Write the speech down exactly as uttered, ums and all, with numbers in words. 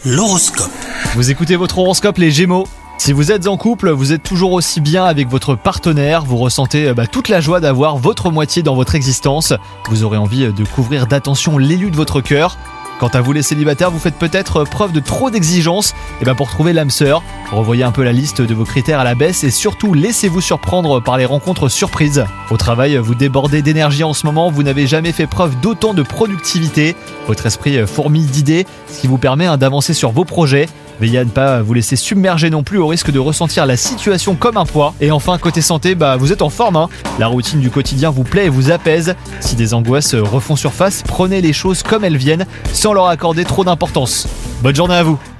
L'horoscope. Vous écoutez votre horoscope les Gémeaux. Si vous êtes en couple, vous êtes toujours aussi bien avec votre partenaire, vous ressentez bah, toute la joie d'avoir votre moitié dans votre existence. Vous aurez envie de couvrir d'attention l'élu de votre cœur. Quant à vous les célibataires, vous faites peut-être preuve de trop d'exigence. Et bah pour trouver l'âme sœur, revoyez un peu la liste de vos critères à la baisse et surtout laissez-vous surprendre par les rencontres surprises. Au travail, vous débordez d'énergie en ce moment, vous n'avez jamais fait preuve d'autant de productivité. Votre esprit fourmille d'idées, ce qui vous permet hein, d'avancer sur vos projets. Veillez à ne pas vous laisser submerger non plus au risque de ressentir la situation comme un poids. Et enfin, côté santé, bah vous êtes en forme. Hein. La routine du quotidien vous plaît et vous apaise. Si des angoisses refont surface, prenez les choses comme elles viennent, sans leur accorder trop d'importance. Bonne journée à vous.